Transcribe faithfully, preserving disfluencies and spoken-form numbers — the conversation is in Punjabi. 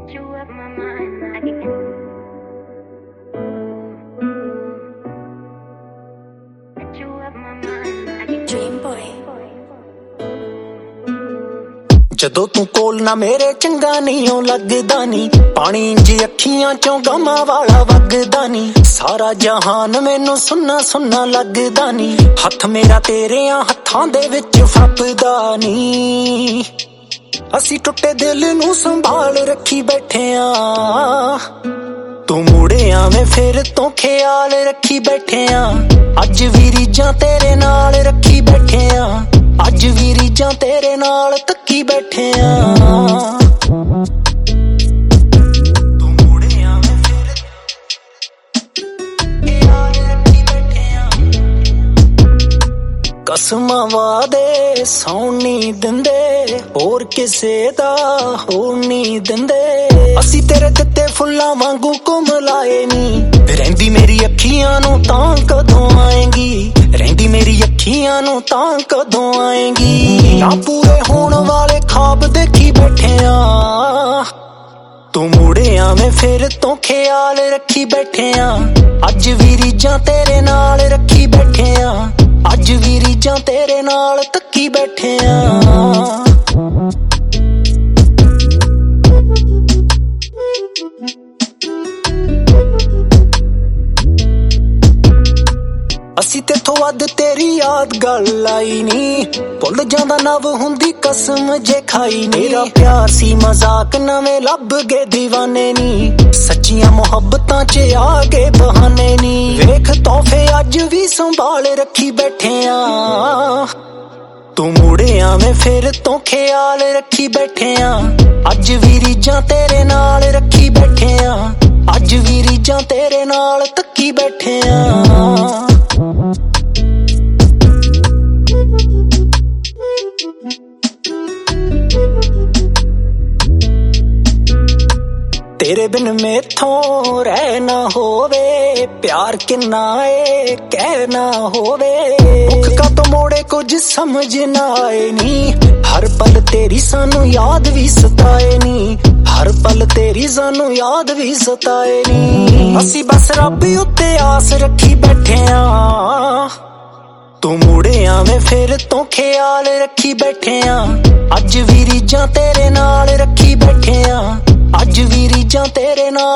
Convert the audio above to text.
ਜਦੋਂ ਤੂੰ ਕੋਲ ਨਾ ਮੇਰੇ ਚੰਗਾ ਨਹੀਂ ਓ ਲੱਗਦਾ ਨੀ ਪਾਣੀ ਇੰਜ ਅੱਖੀਆਂ ਚੋਂ ਗਮਾਂ ਵਾਲਾ ਵਗਦਾ ਨੀ ਸਾਰਾ ਜਹਾਨ ਮੈਨੂੰ ਸੁੰਨਾ ਸੁੰਨਾ ਲੱਗਦਾ ਨੀ ਹੱਥ ਮੇਰਾ ਤੇਰਿਆਂ ਹੱਥਾਂ ਦੇ ਵਿੱਚ ਫੱਬਦਾ ਨੀ ਅਸੀਂ ਟੁੱਟੇ ਦਿਲ ਨੂੰ ਸੰਭਾਲ ਰੱਖੀ ਬੈਠੇ ਆ ਤੂੰ ਮੁੜੇ ਆਵੇਂ ਫਿਰ ਤੋਂ ਖਿਆਲ ਰੱਖੀ ਬੈਠੇ ਆ ਅੱਜ ਵੀ ਰੀਝਾਂ ਤੇਰੇ ਨਾਲ ਰੱਖੀ ਬੈਠੇ ਆ ਅੱਜ ਵੀ ਰੀਝਾਂ ਤੇਰੇ ਨਾਲ ਤੱਕੀ ਬੈਠੇ ਆ ਤੂੰ ਮੁੜੇ ਆਵੇਂ ਫਿਰ ਖਿਆਲ ਰੱਖੀ ਬੈਠੇ ਆ ਕਸਮਾਂ ਵਾਦੇ ਸੌਣ ਨਹੀਂ ਦਿੰਦੇ ਹੋਰ ਕਿਸੇ ਦਾ ਹੋਣ ਨਹੀਂ ਦਿੰਦੇ ਅਸੀਂ ਤੇਰੇ ਦਿੱਤੇ ਫੁੱਲਾਂ ਵਾਂਗੂ ਘੁੰਮ ਲਾਏ ਨੀ ਰਹਿੰਦੀ ਮੇਰੀ ਅੱਖੀਆਂ ਨੂੰ ਤਾਂ ਕਦੋਂ ਆਏਂਗੀ ਰਹਿੰਦੀ ਮੇਰੀ ਅੱਖੀਆਂ ਨੂੰ ਤਾਂ ਕਦੋਂ ਆਏਂਗੀ ਨਾ ਪੂਰੇ ਹੋਣ ਵਾਲੇ ਖਾਬ ਦੇਖੀ ਬੈਠੇ ਆ ਤੂੰ ਮੁੜੇ ਆਵੇਂ ਫਿਰ ਤੋਂ ਖਿਆਲ ਰੱਖੀ ਬੈਠੇ ਆ ਅੱਜ ਵੀ ਰੀਝਾਂ ਤੇਰੇ ਨਾਲ ਰੱਖੀ ਬੈਠੇ ਆ ਅੱਜ ਵੀ ਰੀਝਾਂ ਤੇਰੇ ਨਾਲ ਤੱਕੀ ਬੈਠੇ ਆ ਅਸੀਂ ਤੇਥੋਂ ਵੱਧ ਤੇਰੀ ਯਾਦ ਗੱਲ ਆਈ ਨੀ ਭੁੱਲ ਜਾਂਦਾ ਨਵ ਹੁੰਦੀ ਕਸਮ ਜੇ ਖਾਈ ਨੀ ਮੇਰਾ ਪਿਆਰ ਸੀ ਮਜ਼ਾਕ ਨਵੇਂ ਲੱਭ ਗਏ دیਵਾਨੇ ਨੀ ਸੱਚੀਆਂ ਮੁਹੱਬਤਾਂ ਚ ਆ ਗਏ ਬਹਾਨੇ ਨੀ ਵੇਖ ਤੋਹਫੇ ਅੱਜ ਵੀ ਸੰਭਾਲ ਰੱਖੀ ਬੈਠੇ ਆ ਤੂੰ ਮੁੜੇ ਆਵੇਂ ਫਿਰ ਤੋਂ ਖਿਆਲ ਰੱਖੀ ਬੈਠੇ ਆ ਅੱਜ ਵੀ ਰੀਝਾਂ ਤੇਰੇ ਨਾਲ ਰੱਖੀ ਬੈਠੇ ਆ ਅੱਜ ਵੀ ਰੀਝਾਂ ਤੇਰੇ ਨਾਲ ਤੱਕੀ ਬੈਠੇ ਆ ਤੇਰੇ ਬਿਨ ਮੈਥੋਂ ਰਹਿ ਨਾ ਹੋਵੇ ਪਿਆਰ ਕਿੰਨਾ ਏ ਕਹਿ ਨਾ ਹੋਵੇ ਮੁੱਖ ਕਾ ਤੋਂ ਮੋੜੇ ਕੁਝ ਸਮਝ ਨਾ ਆਏ ਨੀ ਹਰ ਪਲ ਤੇਰੀ ਸਾਨੂੰ ਯਾਦ ਵੀ ਸਤਾਏ ਨੀ ਹਰ ਪਲ ਤੇਰੀ ਸਾਨੂੰ ਯਾਦ ਵੀ ਸਤਾਏ ਨੀ ਅਸੀਂ ਬਸ ਰੱਬ ਉੱਤੇ ਆਸ ਰੱਖੀ ਬੈਠੇ ਆ ਤੂੰ ਮੁੜੇ ਆਵੇਂ ਫਿਰ ਤੋਂ ਖਿਆਲ ਰੱਖੀ ਬੈਠੇ ਆ ਅੱਜ ਵੀ ਰੀਝਾਂ ਤੇਰੇ ਨਾਲ ਰੱਖੀ ਬੈਠੇ ਆ ਅੱਜ ਵੀ ਰੀਝਾਂ ਤੇਰੇ ਨਾਲ